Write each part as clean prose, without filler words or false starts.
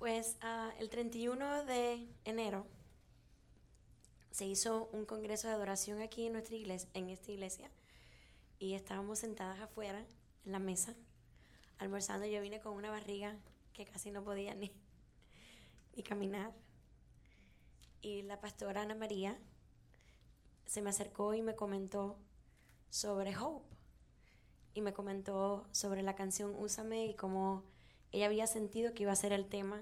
Pues el 31 de enero se hizo un congreso de adoración aquí en esta iglesia, y estábamos sentadas afuera en la mesa almorzando. Yo vine con una barriga que casi no podía ni caminar, y la pastora Ana María se me acercó y me comentó sobre Hope, y me comentó sobre la canción Úsame y cómo ella había sentido que iba a ser el tema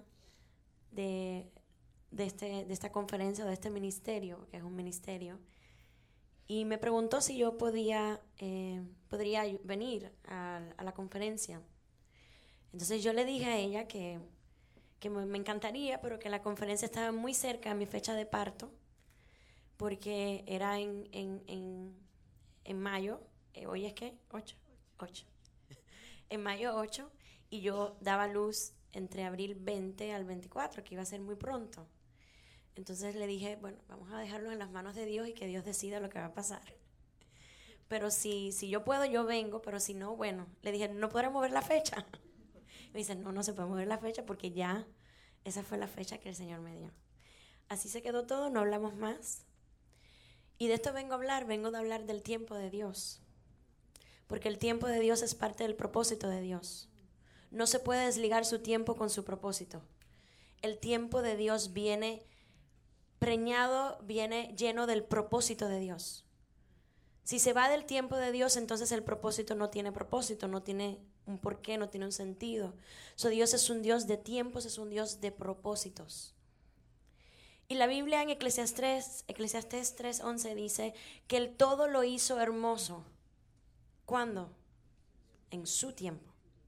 de esta conferencia o de este ministerio, que es un ministerio, y me preguntó si yo podría venir a la conferencia. Entonces yo le dije a ella que me encantaría, pero que la conferencia estaba muy cerca de mi fecha de parto, porque era en mayo. ¿Hoy es qué? 8. En mayo 8, y yo daba luz entre abril 20 al 24, que iba a ser muy pronto. Entonces le dije, bueno, vamos a dejarlo en las manos de Dios y que Dios decida lo que va a pasar. Pero si yo puedo, yo vengo, pero si no, bueno. Le dije, ¿no podrá mover la fecha? Me dice, no se puede mover la fecha porque ya esa fue la fecha que el Señor me dio. Así se quedó todo, no hablamos más. Y de esto vengo de hablar del tiempo de Dios. Porque el tiempo de Dios es parte del propósito de Dios. No se puede desligar su tiempo con su propósito. El tiempo de Dios viene preñado, viene lleno del propósito de Dios. Si se va del tiempo de Dios, entonces el propósito, no tiene un porqué, no tiene un sentido. Dios es un Dios de tiempos, es un Dios de propósitos. Y la Biblia en Eclesiastés 3:11 dice que el todo lo hizo hermoso. ¿Cuándo? En su tiempo.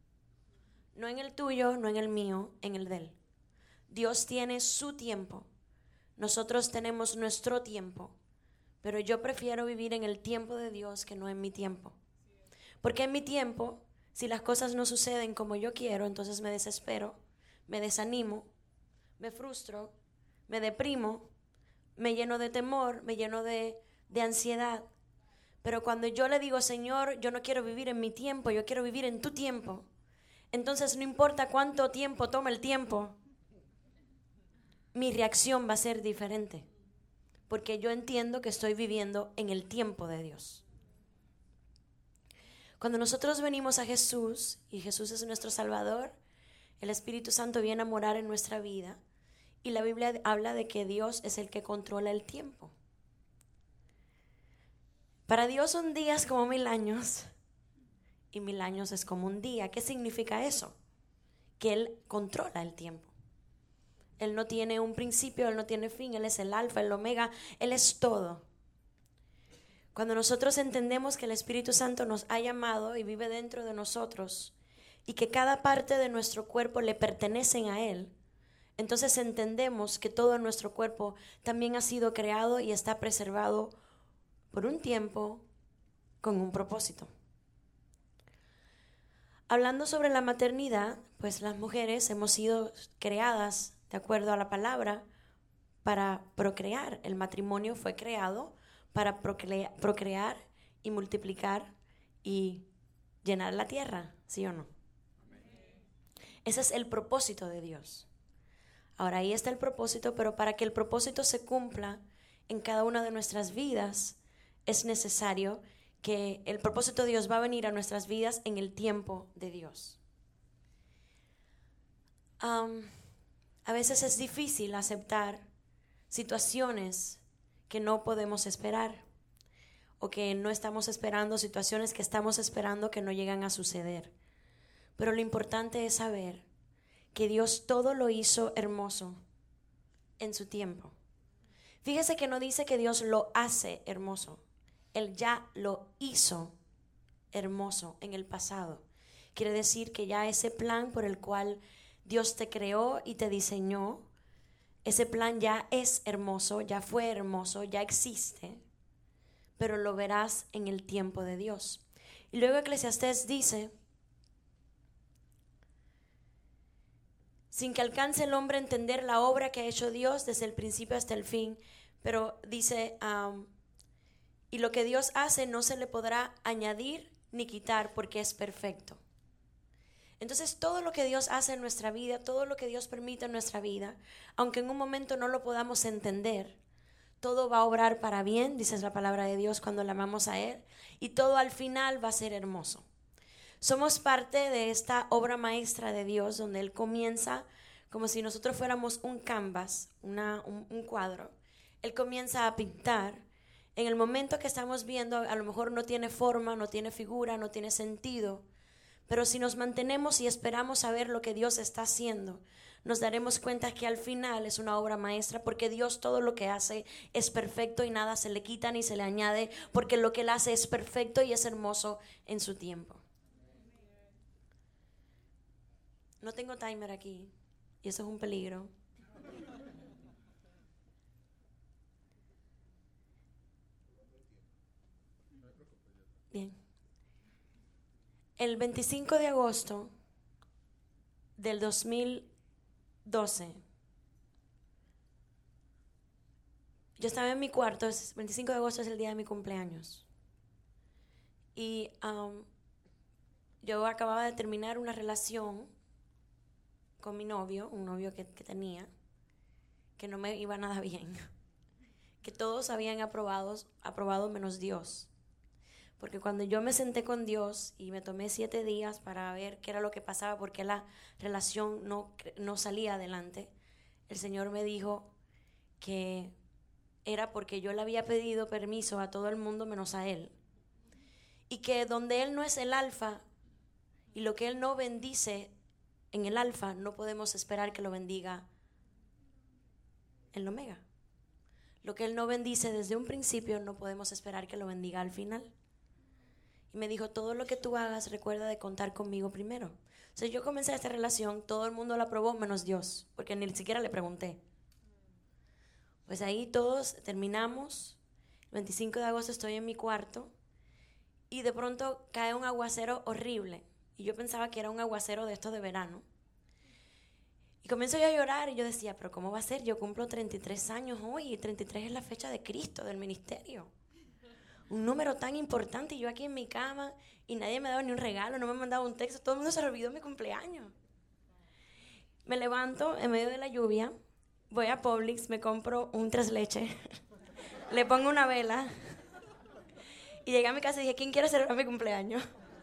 No en el tuyo, no en el mío, en el de Él. Dios tiene su tiempo. Nosotros tenemos nuestro tiempo. Pero yo prefiero vivir en el tiempo de Dios que no en mi tiempo. Porque en mi tiempo, si las cosas no suceden como yo quiero, entonces me desespero, me desanimo, me frustro, me deprimo, me lleno de temor, me lleno de ansiedad. Pero cuando yo le digo, Señor, yo no quiero vivir en mi tiempo, yo quiero vivir en tu tiempo, entonces no importa cuánto tiempo tome el tiempo, mi reacción va a ser diferente. Porque yo entiendo que estoy viviendo en el tiempo de Dios. Cuando nosotros venimos a Jesús, y Jesús es nuestro Salvador, el Espíritu Santo viene a morar en nuestra vida, y la Biblia habla de que Dios es el que controla el tiempo. Para Dios un día es como 1000 años, y 1000 años es como un día. ¿Qué significa eso? Que Él controla el tiempo. Él no tiene un principio, Él no tiene fin, Él es el alfa, el omega, Él es todo. Cuando nosotros entendemos que el Espíritu Santo nos ha llamado y vive dentro de nosotros, y que cada parte de nuestro cuerpo le pertenecen a Él, entonces entendemos que todo nuestro cuerpo también ha sido creado y está preservado por un tiempo con un propósito. Hablando sobre la maternidad, pues las mujeres hemos sido creadas de acuerdo a la palabra para procrear. El matrimonio fue creado para procrear y multiplicar y llenar la tierra, ¿sí o no? Ese es el propósito de Dios. Ahora, ahí está el propósito, pero para que el propósito se cumpla en cada una de nuestras vidas, es necesario que el propósito de Dios va a venir a nuestras vidas en el tiempo de Dios. A veces es difícil aceptar situaciones que no podemos esperar, o que no estamos esperando, situaciones que estamos esperando que no llegan a suceder. Pero lo importante es saber que Dios todo lo hizo hermoso en su tiempo. Fíjese que no dice que Dios lo hace hermoso. Él ya lo hizo hermoso en el pasado. Quiere decir que ya ese plan por el cual Dios te creó y te diseñó, ese plan ya es hermoso, ya fue hermoso, ya existe, pero lo verás en el tiempo de Dios. Y luego Eclesiastés dice, sin que alcance el hombre a entender la obra que ha hecho Dios desde el principio hasta el fin, pero dice, y lo que Dios hace no se le podrá añadir ni quitar porque es perfecto. Entonces todo lo que Dios hace en nuestra vida, todo lo que Dios permite en nuestra vida, aunque en un momento no lo podamos entender, todo va a obrar para bien, dice la palabra de Dios, cuando le amamos a Él, y todo al final va a ser hermoso. Somos parte de esta obra maestra de Dios, donde Él comienza como si nosotros fuéramos un canvas, un cuadro. Él comienza a pintar. En el momento que estamos viendo, a lo mejor no tiene forma, no tiene figura, no tiene sentido, pero si nos mantenemos y esperamos a ver lo que Dios está haciendo, nos daremos cuenta que al final es una obra maestra, porque Dios todo lo que hace es perfecto y nada se le quita ni se le añade, porque lo que Él hace es perfecto y es hermoso en su tiempo. No tengo timer aquí y eso es un peligro. Bien. El 25 de agosto del 2012, yo estaba en mi cuarto. El 25 de agosto es el día de mi cumpleaños. Y yo acababa de terminar una relación con mi novio, un novio que tenía, que no me iba nada bien, que todos habían aprobado menos Dios. Porque cuando yo me senté con Dios y me tomé 7 días para ver qué era lo que pasaba, porque la relación no salía adelante, el Señor me dijo que era porque yo le había pedido permiso a todo el mundo menos a Él. Y que donde Él no es el alfa y lo que Él no bendice en el alfa, no podemos esperar que lo bendiga en el omega. Lo que Él no bendice desde un principio, no podemos esperar que lo bendiga al final. Y me dijo, todo lo que tú hagas, recuerda de contar conmigo primero. O sea, yo comencé esta relación, todo el mundo la aprobó menos Dios, porque ni siquiera le pregunté. Pues ahí todos terminamos. El 25 de agosto estoy en mi cuarto y de pronto cae un aguacero horrible. Y yo pensaba que era un aguacero de estos de verano. Y comienzo yo a llorar y yo decía, pero ¿cómo va a ser? Yo cumplo 33 años hoy y 33 es la fecha de Cristo, del ministerio. Un número tan importante y yo aquí en mi cama y nadie me ha dado ni un regalo, no me ha mandado un texto, todo el mundo se olvidó mi cumpleaños. Me levanto en medio de la lluvia, voy a Publix, me compro un 3 leches, le pongo una vela y llegué a mi casa y dije, ¿quién quiere celebrar mi cumpleaños?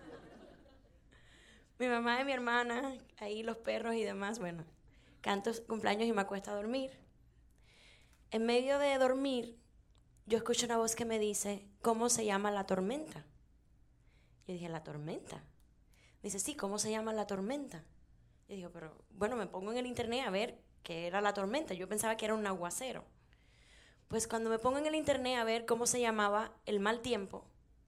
Mi mamá y mi hermana, ahí los perros y demás, bueno, canto cumpleaños y me acuesto a dormir. En medio de dormir, yo escucho una voz que me dice, ¿cómo se llama la tormenta? Yo dije, ¿la tormenta? Me dice, sí, ¿cómo se llama la tormenta? Yo digo, pero bueno, me pongo en el internet a ver qué era la tormenta. Yo pensaba que era un aguacero. Pues cuando me pongo en el internet a ver cómo se llamaba el mal tiempo,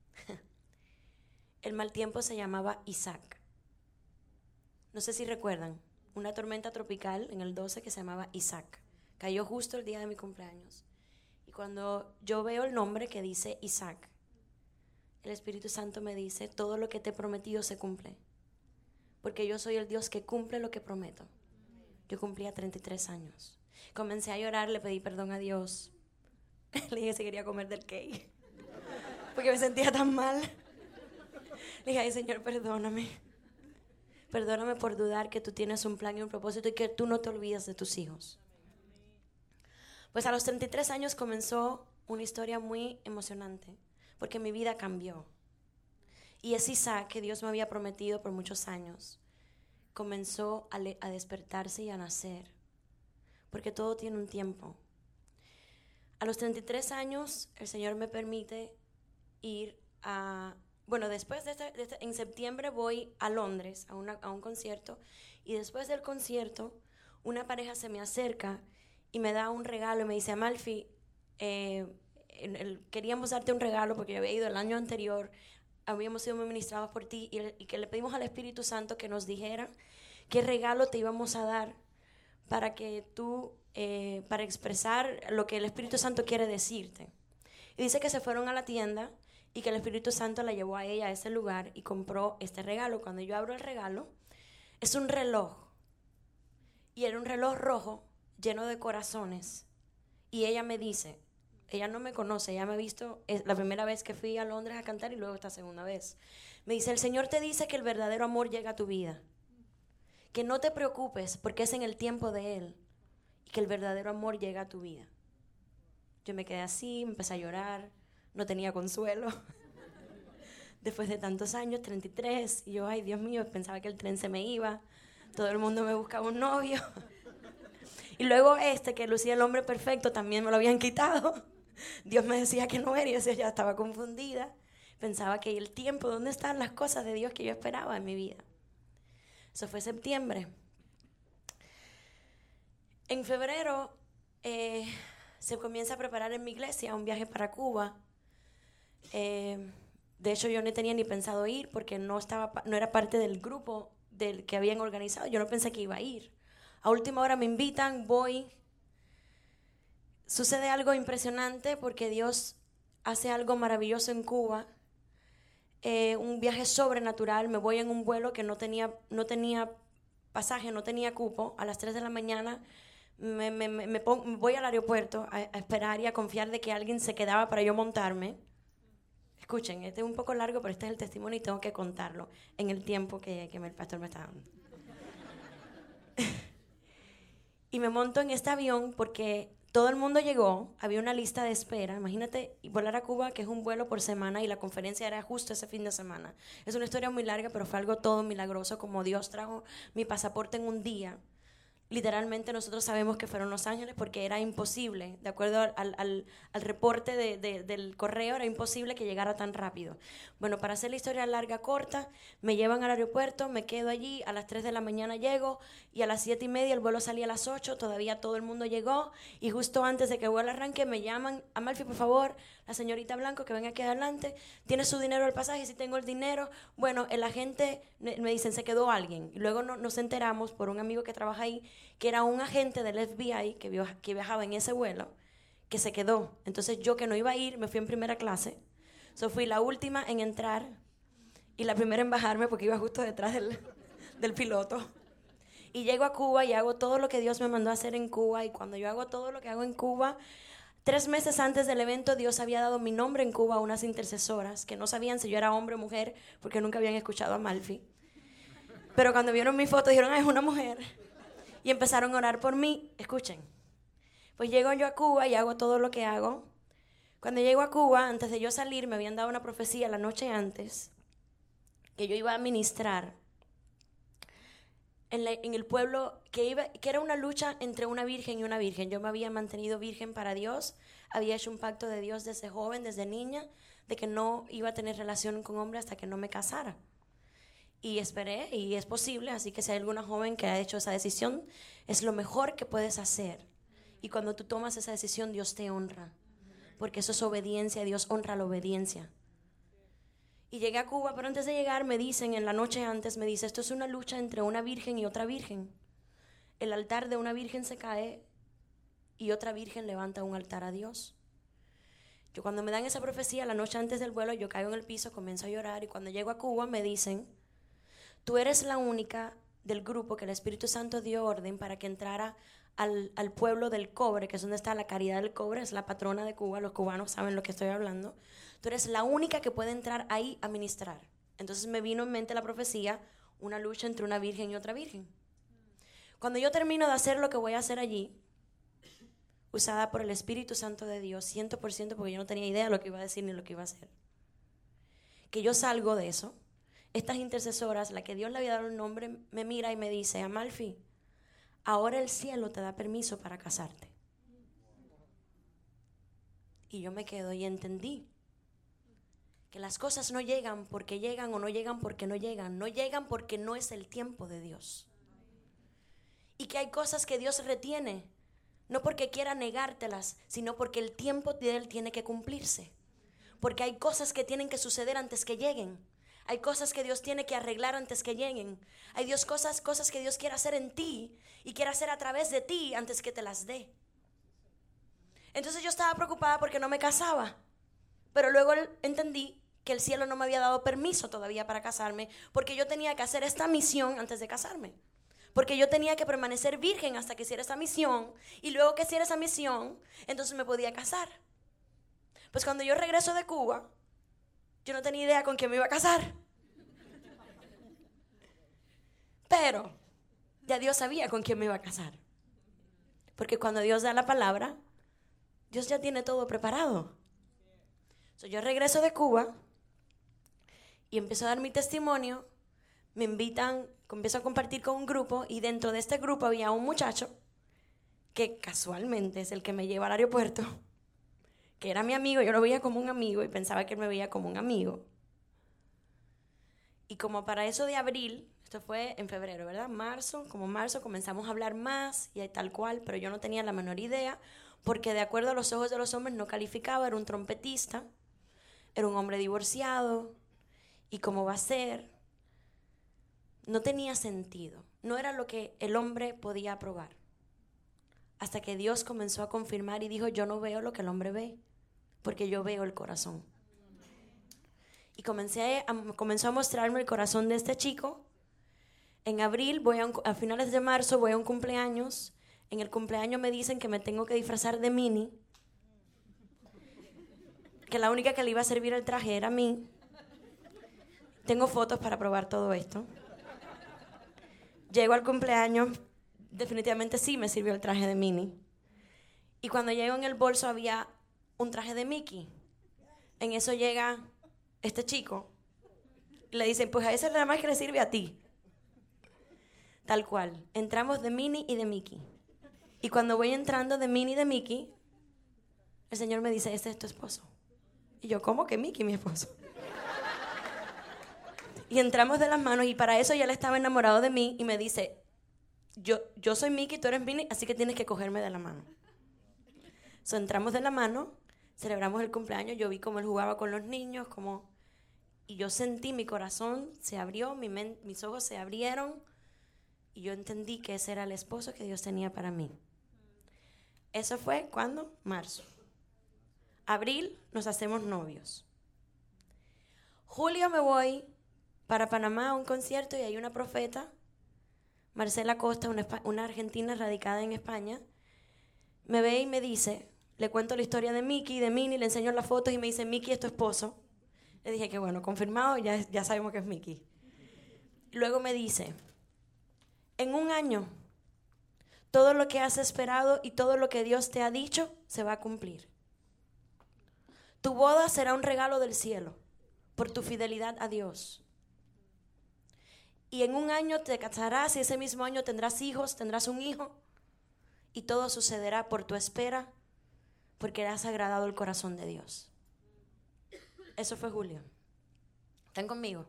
el mal tiempo se llamaba Isaac. No sé si recuerdan, una tormenta tropical en el 12 que se llamaba Isaac. Cayó justo el día de mi cumpleaños. Y cuando yo veo el nombre que dice Isaac, el Espíritu Santo me dice, todo lo que te he prometido se cumple. Porque yo soy el Dios que cumple lo que prometo. Yo cumplía 33 años. Comencé a llorar, le pedí perdón a Dios. Le dije si quería comer del cake. Porque me sentía tan mal. Le dije, ay Señor, perdóname. Perdóname por dudar que tú tienes un plan y un propósito y que tú no te olvidas de tus hijos. Pues a los 33 años comenzó una historia muy emocionante, porque mi vida cambió. Y ese Isaac que Dios me había prometido por muchos años, comenzó a despertarse y a nacer, porque todo tiene un tiempo. A los 33 años, el Señor me permite ir a... Bueno, después en septiembre voy a Londres a un concierto, y después del concierto, una pareja se me acerca y me da un regalo y me dice, Amalfi, queríamos darte un regalo porque yo había ido el año anterior, habíamos sido muy ministrados por ti y que le pedimos al Espíritu Santo que nos dijera qué regalo te íbamos a dar para que tú, para expresar lo que el Espíritu Santo quiere decirte. Y dice que se fueron a la tienda y que el Espíritu Santo la llevó a ella a ese lugar y compró este regalo. Cuando yo abro el regalo, es un reloj. Y era un reloj rojo lleno de corazones. Y ella me dice, ella no me conoce, ella me ha visto, es la primera vez que fui a Londres a cantar y luego esta segunda vez. Me dice, el Señor te dice que el verdadero amor llega a tu vida. que no te preocupes porque es en el tiempo de Él y que el verdadero amor llega a tu vida. Yo me quedé así, me empecé a llorar, no tenía consuelo. Después de tantos años, 33, y yo, ay Dios mío, pensaba que el tren se me iba, todo el mundo me buscaba un novio. Y luego que lucía el hombre perfecto, también me lo habían quitado. Dios me decía que no era y yo ya estaba confundida. Pensaba que el tiempo, ¿dónde están las cosas de Dios que yo esperaba en mi vida? Eso fue septiembre. En febrero se comienza a preparar en mi iglesia un viaje para Cuba. De hecho, yo no tenía ni pensado ir porque no era parte del grupo del que habían organizado. Yo no pensé que iba a ir. A última hora me invitan, voy. Sucede algo impresionante porque Dios hace algo maravilloso en Cuba. Un viaje sobrenatural. Me voy en un vuelo que no tenía pasaje, no tenía cupo. A las 3 de la mañana voy al aeropuerto a esperar y a confiar de que alguien se quedaba para yo montarme. Escuchen, este es un poco largo, pero este es el testimonio y tengo que contarlo en el tiempo que el pastor me está dando. Y me monto en este avión porque todo el mundo llegó, había una lista de espera. Imagínate volar a Cuba, que es un vuelo por semana, y la conferencia era justo ese fin de semana. Es una historia muy larga, pero fue algo todo milagroso, como Dios trajo mi pasaporte en un día. Literalmente nosotros sabemos que fueron Los Ángeles porque era imposible, de acuerdo al reporte del correo, era imposible que llegara tan rápido. Bueno, para hacer la historia larga, corta, me llevan al aeropuerto, me quedo allí, a las 3 de la mañana llego y a las 7:30 el vuelo salía a las 8, todavía todo el mundo llegó y justo antes de que el vuelo arranque me llaman: Amalfi, por favor, la señorita Blanco que venga aquí adelante, ¿tiene su dinero del pasaje? Si tengo el dinero. Bueno, el agente me dicen, se quedó alguien. Y luego nos enteramos por un amigo que trabaja ahí que era un agente del FBI que viajaba en ese vuelo, que se quedó. Entonces yo, que no iba a ir, me fui en primera clase. Fui la última en entrar y la primera en bajarme porque iba justo detrás del piloto. Y llego a Cuba y hago todo lo que Dios me mandó a hacer en Cuba. Y cuando yo hago todo lo que hago en Cuba, 3 meses antes del evento, Dios había dado mi nombre en Cuba a unas intercesoras que no sabían si yo era hombre o mujer porque nunca habían escuchado a Amalfi. Pero cuando vieron mi foto dijeron, es una mujer. Y empezaron a orar por mí. Escuchen. Pues llego yo a Cuba y hago todo lo que hago. Cuando llego a Cuba, antes de yo salir, me habían dado una profecía la noche antes que yo iba a ministrar en el pueblo, que era una lucha entre una virgen y una virgen. Yo me había mantenido virgen para Dios, había hecho un pacto de Dios desde joven, desde niña, de que no iba a tener relación con hombre hasta que no me casara. Y esperé, y es posible, así que si hay alguna joven que ha hecho esa decisión, es lo mejor que puedes hacer. Y cuando tú tomas esa decisión, Dios te honra, porque eso es obediencia, Dios honra la obediencia. Y llegué a Cuba, pero antes de llegar me dicen, en la noche antes, me dice, esto es una lucha entre una virgen y otra virgen. El altar de una virgen se cae y otra virgen levanta un altar a Dios. Yo, cuando me dan esa profecía, la noche antes del vuelo, yo caigo en el piso, comienzo a llorar, y cuando llego a Cuba me dicen, tú eres la única del grupo que el Espíritu Santo dio orden para que entrara al pueblo del cobre, que es donde está la Caridad del Cobre, es la patrona de Cuba, los cubanos saben lo que estoy hablando. Tú eres la única que puede entrar ahí a ministrar. Entonces me vino en mente la profecía, una lucha entre una virgen y otra virgen. Cuando yo termino de hacer lo que voy a hacer allí, usada por el Espíritu Santo de Dios, 100%, porque yo no tenía idea de lo que iba a decir ni lo que iba a hacer, que yo salgo de eso, estas intercesoras, la que Dios le había dado el nombre, me mira y me dice, Amalfi, ahora el cielo te da permiso para casarte. Y yo me quedo y entendí que las cosas no llegan porque llegan, o no llegan porque no llegan. No llegan porque no es el tiempo de Dios. Y que hay cosas que Dios retiene, no porque quiera negártelas, sino porque el tiempo de Él tiene que cumplirse. Porque hay cosas que tienen que suceder antes que lleguen. Hay cosas que Dios tiene que arreglar antes que lleguen. Hay cosas que Dios quiere hacer en ti y quiere hacer a través de ti antes que te las dé. Entonces yo estaba preocupada porque no me casaba. Pero luego entendí que el cielo no me había dado permiso todavía para casarme, porque yo tenía que hacer esta misión antes de casarme. Porque yo tenía que permanecer virgen hasta que hiciera esa misión, y luego que hiciera esa misión, entonces me podía casar. Pues cuando yo regreso de Cuba, yo no tenía idea con quién me iba a casar. Pero Ya Dios sabía con quién me iba a casar. Porque cuando Dios da la palabra, Dios ya tiene todo preparado. Yo regreso de Cuba y empiezo a dar mi testimonio. Me invitan, empiezo a compartir con un grupo y dentro de este grupo había un muchacho que casualmente es el que me lleva al aeropuerto, que era mi amigo. Yo lo veía como un amigo y pensaba que él me veía como un amigo. Y como para eso de abril, esto fue en febrero, ¿verdad? Marzo comenzamos a hablar más y tal cual, pero yo no tenía la menor idea, porque de acuerdo a los ojos de los hombres no calificaba, era un trompetista, era un hombre divorciado, y cómo va a ser, no tenía sentido, no era lo que el hombre podía aprobar. Hasta que Dios comenzó a confirmar y dijo, yo no veo lo que el hombre ve, porque yo veo el corazón. Y comenzó a mostrarme el corazón de este chico. En abril, a finales de marzo, voy a un cumpleaños. En el cumpleaños me dicen que me tengo que disfrazar de Minnie, que la única que le iba a servir el traje era a mí. Tengo fotos para probar todo esto. Llego al cumpleaños, definitivamente sí me sirvió el traje de Minnie. Y cuando llego, en el bolso había un traje de Mickey. En eso llega este chico, le dicen, pues a ese nada más que le sirve a ti. Tal cual, entramos de Minnie y de Mickey. Y cuando voy entrando de Minnie y de Mickey, el Señor me dice, ese es tu esposo. Y yo, ¿cómo que Mickey, mi esposo? Y entramos de las manos y para eso ya él estaba enamorado de mí y me dice, yo soy Mickey, tú eres Minnie, así que tienes que cogerme de la mano. Entramos de la mano, celebramos el cumpleaños, yo vi cómo él jugaba con los niños, y yo sentí mi corazón se abrió, mis ojos se abrieron y yo entendí que ese era el esposo que Dios tenía para mí. Eso fue, ¿cuándo? Marzo. Abril nos hacemos novios. Julio me voy para Panamá a un concierto y hay una profeta, Marcela Costa, una argentina radicada en España, me ve y me dice, le cuento la historia de Mickey, de Minnie, le enseño las fotos y me dice, Mickey es tu esposo. Le dije que bueno, confirmado, ya sabemos que es Mickey. Luego me dice, en un año, todo lo que has esperado y todo lo que Dios te ha dicho se va a cumplir. Tu boda será un regalo del cielo por tu fidelidad a Dios. Y en un año te casarás y ese mismo año tendrás hijos, tendrás un hijo y todo sucederá por tu espera porque has agradado el corazón de Dios. Eso fue julio. ¿Están conmigo?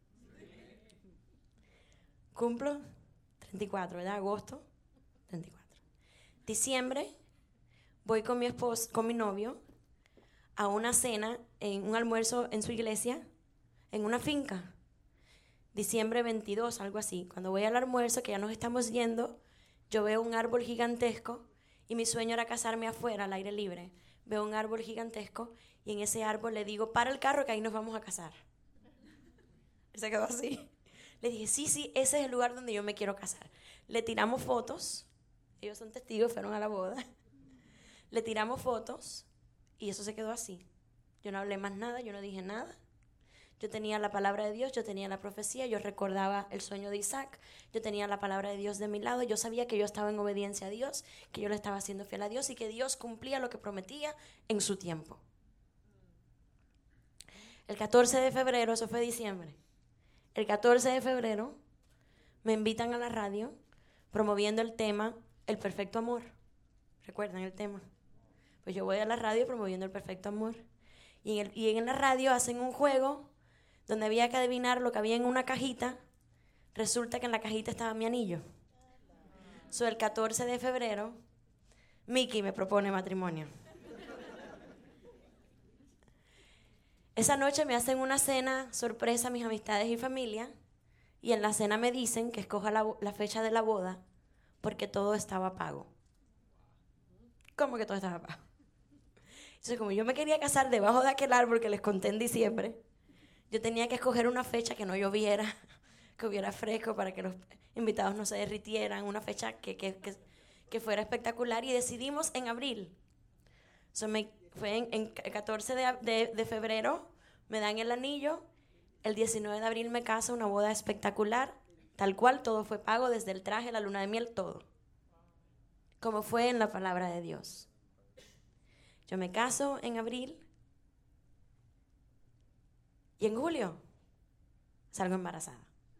Cumplo 34, ¿verdad? Agosto 34. Diciembre voy con mi esposo, con mi novio, a una cena, en un almuerzo en su iglesia, en una finca. Diciembre 22, algo así. Cuando voy al almuerzo, que ya nos estamos yendo, yo veo un árbol gigantesco y mi sueño era casarme afuera, al aire libre. Veo un árbol gigantesco y en ese árbol le digo, para el carro que ahí nos vamos a casar. Él se quedó así. Le dije, sí, ese es el lugar donde yo me quiero casar. Le tiramos fotos, ellos son testigos, fueron a la boda. Le tiramos fotos y eso se quedó así. Yo no hablé más nada, yo no dije nada. Yo tenía la palabra de Dios, yo tenía la profecía, yo recordaba el sueño de Isaac, yo tenía la palabra de Dios de mi lado, yo sabía que yo estaba en obediencia a Dios, que yo le estaba siendo fiel a Dios y que Dios cumplía lo que prometía en su tiempo. El 14 de febrero, eso fue diciembre, el 14 de febrero me invitan a la radio promoviendo el tema El Perfecto Amor. ¿Recuerdan el tema? Pues yo voy a la radio promoviendo el perfecto amor. Y en la radio hacen un juego donde había que adivinar lo que había en una cajita. Resulta que en la cajita estaba mi anillo. El 14 de febrero, Mickey me propone matrimonio. Esa noche me hacen una cena sorpresa a mis amistades y familia. Y en la cena me dicen que escoja la fecha de la boda porque todo estaba pago. ¿Cómo que todo estaba pago? Entonces, como yo me quería casar debajo de aquel árbol que les conté en diciembre, yo tenía que escoger una fecha que no lloviera, que hubiera fresco para que los invitados no se derritieran, una fecha que fuera espectacular, y decidimos en abril. Fue en el 14 de febrero, me dan el anillo, el 19 de abril me caso, una boda espectacular, Tal cual, todo fue pago, desde el traje, la luna de miel, todo. Como fue en la palabra de Dios. Yo me caso en abril y en julio salgo embarazada.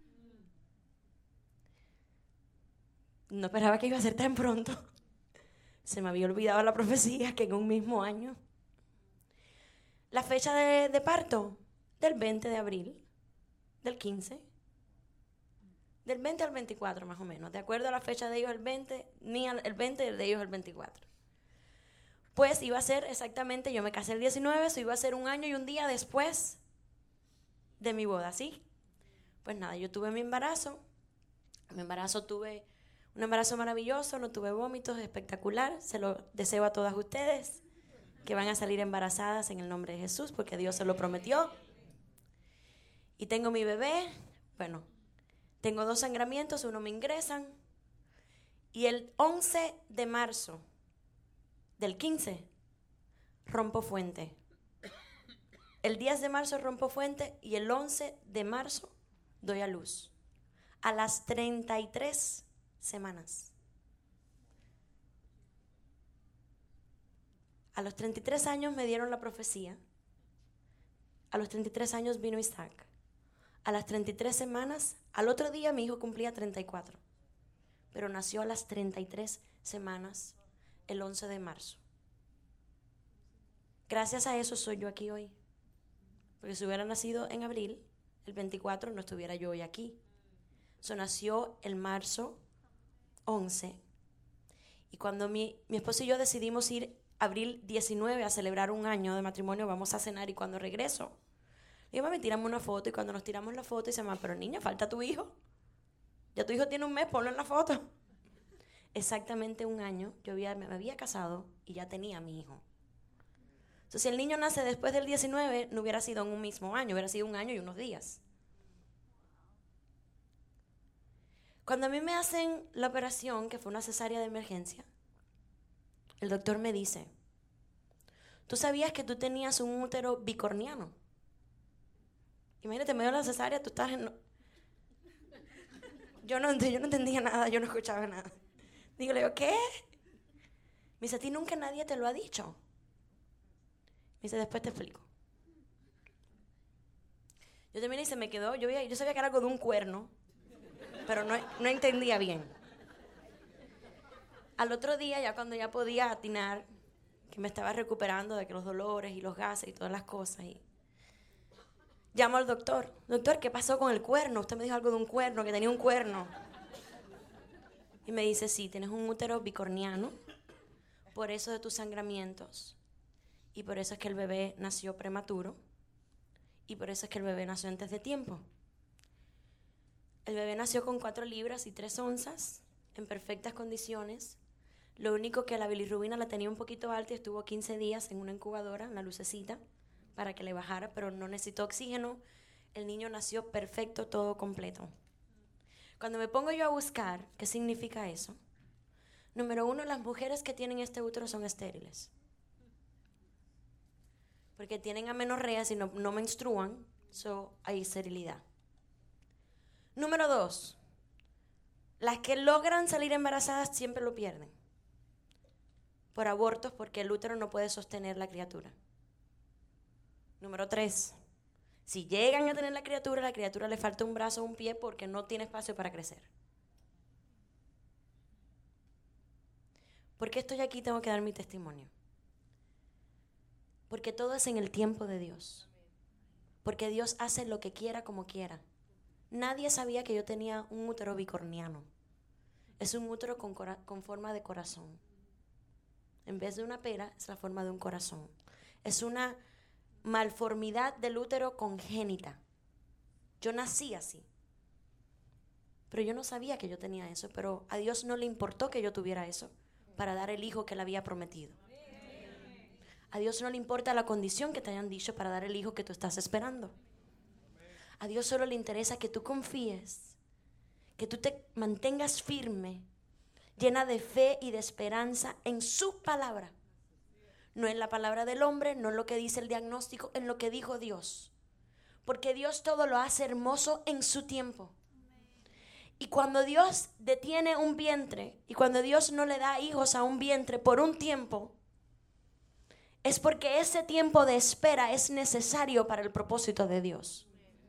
No esperaba que iba a ser tan pronto. Se me había olvidado la profecía que en un mismo año. La fecha de parto, del 20 de abril, del 15, del 20 al 24 más o menos. De acuerdo a la fecha de ellos el 20, mía el 20 y el de ellos el 24. Pues iba a ser exactamente, yo me casé el 19, eso iba a ser un año y un día después de mi boda, ¿sí? Pues nada, yo tuve mi embarazo. Tuve un embarazo maravilloso, no tuve vómitos, espectacular. Se lo deseo a todas ustedes que van a salir embarazadas en el nombre de Jesús, porque Dios se lo prometió. Y tengo mi bebé, bueno, tengo 2 sangramientos, uno me ingresan. Y el 11 de marzo del 15 rompo fuente. El 10 de marzo rompo fuente y el 11 de marzo doy a luz. A las 33 semanas. A los 33 años me dieron la profecía. A los 33 años vino Isaac. A las 33 semanas, al otro día mi hijo cumplía 34. Pero nació a las 33 semanas, el 11 de marzo. Gracias a eso soy yo aquí hoy. Porque si hubiera nacido en abril, el 24, no estuviera yo hoy aquí. Eso nació el marzo 11. Y cuando mi esposo y yo decidimos ir abril 19 a celebrar un año de matrimonio, vamos a cenar, y cuando regreso, le digo, mami, tiramos una foto. Y cuando nos tiramos la foto, dice, mamá, pero niña, falta tu hijo. Ya tu hijo tiene un mes, ponlo en la foto. Exactamente un año, me había casado y ya tenía a mi hijo. Entonces, si el niño nace después del 19, no hubiera sido en un mismo año, hubiera sido un año y unos días. Cuando a mí me hacen la operación, que fue una cesárea de emergencia, el doctor me dice, ¿tú sabías que tú tenías un útero bicorniano? Imagínate, en medio de la cesárea, tú estás en... Yo no entendía nada, yo no escuchaba nada. Le digo, ¿qué? Me dice, ¿a ti nunca nadie te lo ha dicho? Me dice, después te explico. Yo terminé y se me quedó, yo sabía que era algo de un cuerno, pero no entendía bien. Al otro día, ya cuando ya podía atinar, que me estaba recuperando de que los dolores y los gases y todas las cosas, y llamo al doctor. Doctor, ¿qué pasó con el cuerno? Usted me dijo algo de un cuerno, que tenía un cuerno. Y me dice, sí, tienes un útero bicorniano, por eso de tus sangramientos, y por eso es que el bebé nació prematuro, y por eso es que el bebé nació antes de tiempo. El bebé nació con 4 libras y 3 onzas, en perfectas condiciones. Lo único que la bilirrubina la tenía un poquito alta y estuvo 15 días en una incubadora, en la lucecita, para que le bajara, pero no necesitó oxígeno. El niño nació perfecto, todo completo. Cuando me pongo yo a buscar qué significa eso, número 1, las mujeres que tienen este útero son estériles. Porque tienen amenorrea, si no menstruan, hay esterilidad. Número 2, las que logran salir embarazadas siempre lo pierden. Por abortos, porque el útero no puede sostener la criatura. Número 3, si llegan a tener la criatura le falta un brazo o un pie porque no tiene espacio para crecer. ¿Por qué estoy aquí? Tengo que dar mi testimonio. Porque todo es en el tiempo de Dios. Porque Dios hace lo que quiera como quiera. Nadie sabía que yo tenía un útero bicorniano. Es un útero con forma de corazón. En vez de una pera, es la forma de un corazón. Es una malformidad del útero congénita. Yo nací así. Pero yo no sabía que yo tenía eso. Pero a Dios no le importó que yo tuviera eso para dar el hijo que le había prometido. A Dios no le importa la condición que te hayan dicho para dar el hijo que tú estás esperando. A Dios solo le interesa que tú confíes, que tú te mantengas firme, llena de fe y de esperanza en su palabra. No en la palabra del hombre, no en lo que dice el diagnóstico, en lo que dijo Dios. Porque Dios todo lo hace hermoso en su tiempo. Y cuando Dios detiene un vientre y cuando Dios no le da hijos a un vientre por un tiempo, es porque ese tiempo de espera es necesario para el propósito de Dios.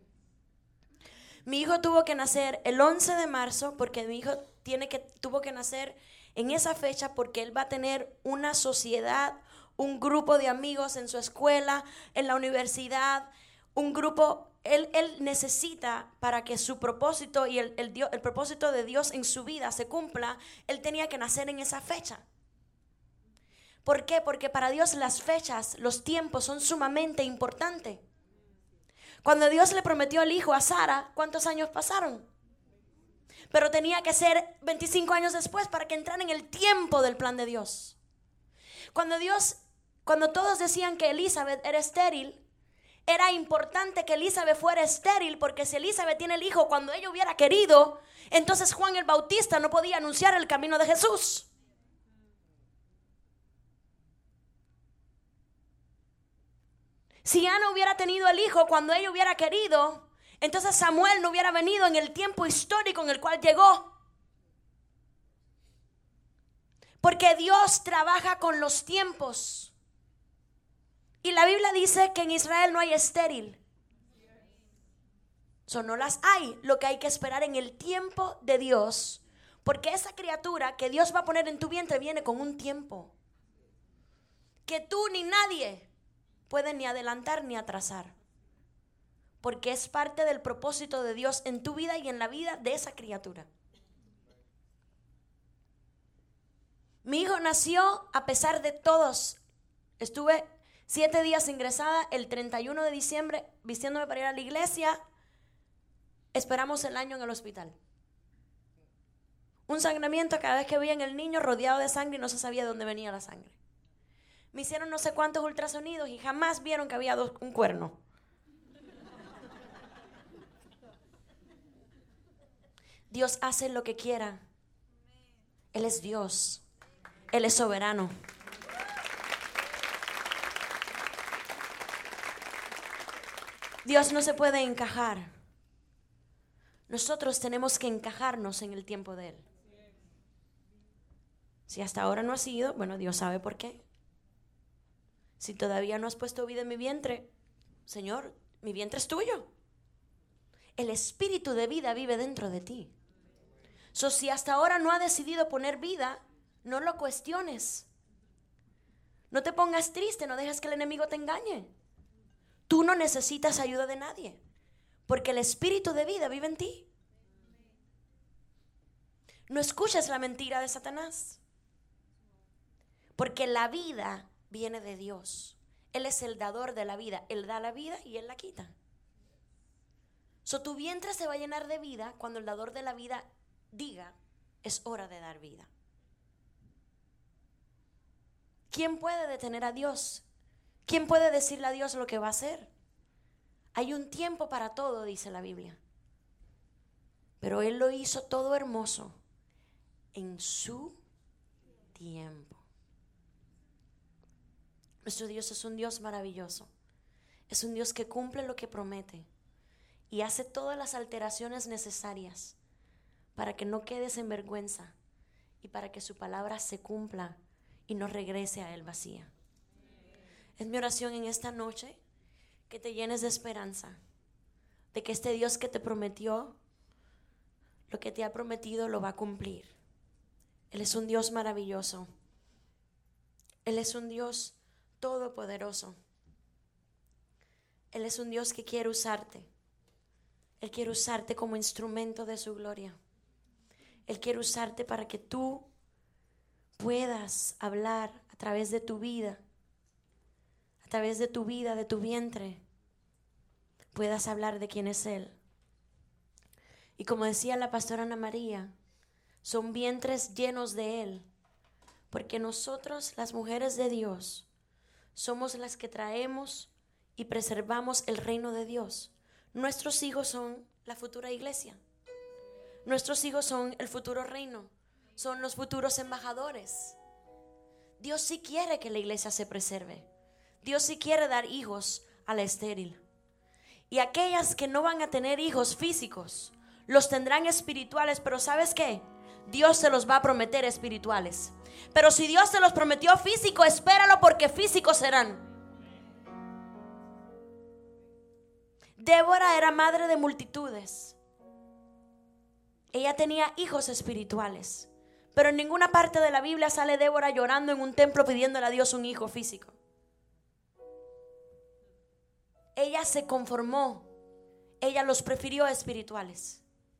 Mi hijo tuvo que nacer el 11 de marzo porque mi hijo tuvo que nacer en esa fecha porque él va a tener una sociedad, un grupo de amigos en su escuela, en la universidad, un grupo. Él necesita, para que su propósito y el propósito de Dios en su vida se cumpla, él tenía que nacer en esa fecha. ¿Por qué? Porque para Dios las fechas, los tiempos son sumamente importantes. Cuando Dios le prometió el hijo a Sara, ¿cuántos años pasaron? Pero tenía que ser 25 años después para que entrara en el tiempo del plan de Dios. Cuando todos decían que Elizabeth era estéril, era importante que Elizabeth fuera estéril, porque si Elizabeth tiene el hijo cuando ella hubiera querido, entonces Juan el Bautista no podía anunciar el camino de Jesús. Si Ana hubiera tenido el hijo cuando ella hubiera querido, entonces Samuel no hubiera venido en el tiempo histórico en el cual llegó. Porque Dios trabaja con los tiempos. Y la Biblia dice que en Israel no hay estéril. No las hay. Lo que hay que esperar en el tiempo de Dios. Porque esa criatura que Dios va a poner en tu vientre viene con un tiempo que tú ni nadie puede ni adelantar ni atrasar. Porque es parte del propósito de Dios en tu vida y en la vida de esa criatura. Mi hijo nació a pesar de todos. Estuve 7 días ingresada, el 31 de diciembre vistiéndome para ir a la iglesia. Esperamos el año en el hospital. Un sangramiento cada vez que veían el niño rodeado de sangre y no se sabía de dónde venía la sangre. Me hicieron no sé cuántos ultrasonidos y jamás vieron que había un cuerno. Dios hace lo que quiera. Él es Dios. Él es soberano. Dios no se puede encajar. Nosotros tenemos que encajarnos en el tiempo de Él. Si hasta ahora no ha sido, bueno, Dios sabe por qué. Si todavía no has puesto vida en mi vientre, Señor, mi vientre es tuyo. El espíritu de vida vive dentro de ti. Si hasta ahora no ha decidido poner vida, no lo cuestiones. No te pongas triste, no dejes que el enemigo te engañe. Tú no necesitas ayuda de nadie, porque el espíritu de vida vive en ti. No escuches la mentira de Satanás, porque la vida viene de Dios. Él es el dador de la vida. Él da la vida y Él la quita. Tu vientre se va a llenar de vida cuando el dador de la vida diga, es hora de dar vida. ¿Quién puede detener a Dios? ¿Quién puede decirle a Dios lo que va a hacer? Hay un tiempo para todo, dice la Biblia. Pero Él lo hizo todo hermoso en su tiempo. Nuestro Dios es un Dios maravilloso. Es un Dios que cumple lo que promete y hace todas las alteraciones necesarias para que no quedes en vergüenza y para que su palabra se cumpla y no regrese a Él vacía. Es mi oración en esta noche que te llenes de esperanza, de que este Dios que te prometió, lo que te ha prometido lo va a cumplir. Él es un Dios maravilloso. Él es un Dios todopoderoso. Él es un Dios que quiere usarte. Él quiere usarte como instrumento de su gloria. Él quiere usarte para que tú puedas hablar a través de tu vida, a través de tu vida, de tu vientre, puedas hablar de quién es Él. Y como decía la pastora Ana María, son vientres llenos de Él, porque nosotros, las mujeres de Dios, somos las que traemos y preservamos el reino de Dios. Nuestros hijos son la futura iglesia. Nuestros hijos son el futuro reino. Son los futuros embajadores. Dios sí quiere que la iglesia se preserve. Dios sí quiere dar hijos a la estéril. Y aquellas que no van a tener hijos físicos, los tendrán espirituales, pero ¿sabes qué? Dios se los va a prometer espirituales. Pero si Dios te los prometió físico, espéralo, porque físicos serán. Débora era madre de multitudes. Ella tenía hijos espirituales. Pero en ninguna parte de la Biblia sale Débora llorando en un templo pidiéndole a Dios un hijo físico. Ella se conformó. Ella los prefirió espirituales.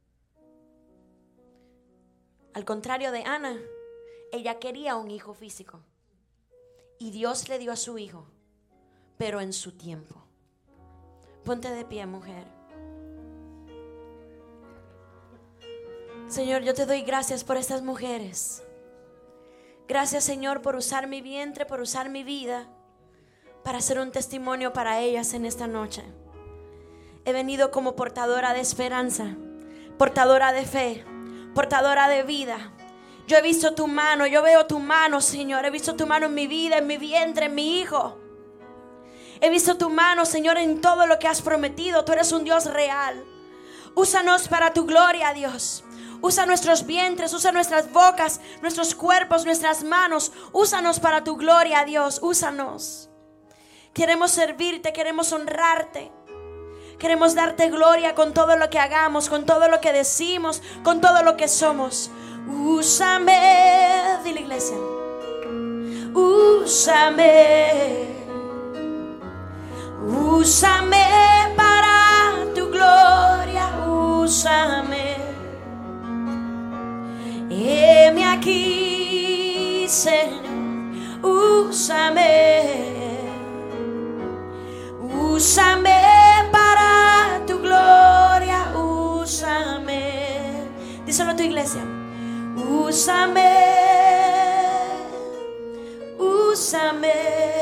Al contrario de Ana, ella quería un hijo físico. Y Dios le dio a su hijo, pero en su tiempo. Ponte de pie, mujer. Señor, yo te doy gracias por estas mujeres. Gracias, Señor, por usar mi vientre, por usar mi vida para ser un testimonio para ellas en esta noche. He venido como portadora de esperanza, portadora de fe, portadora de vida. Yo he visto tu mano, yo veo tu mano, Señor. He visto tu mano en mi vida, en mi vientre, en mi hijo. He visto tu mano, Señor, en todo lo que has prometido. Tú eres un Dios real. Úsanos para tu gloria, Dios. Usa nuestros vientres, usa nuestras bocas, nuestros cuerpos, nuestras manos. Úsanos para tu gloria, Dios. Úsanos. Queremos servirte, queremos honrarte. Queremos darte gloria con todo lo que hagamos, con todo lo que decimos, con todo lo que somos. Úsame, dile, iglesia. Úsame. Úsame para tu gloria. Úsame. Heme aquí, Señor. Úsame. Úsame para tu gloria. Úsame. Díselo a tu iglesia. Úsame. Úsame.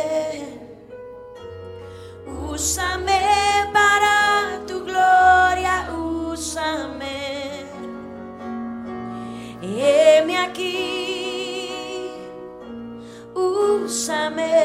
Úsame para tu gloria. Úsame. Heme aquí. Úsame.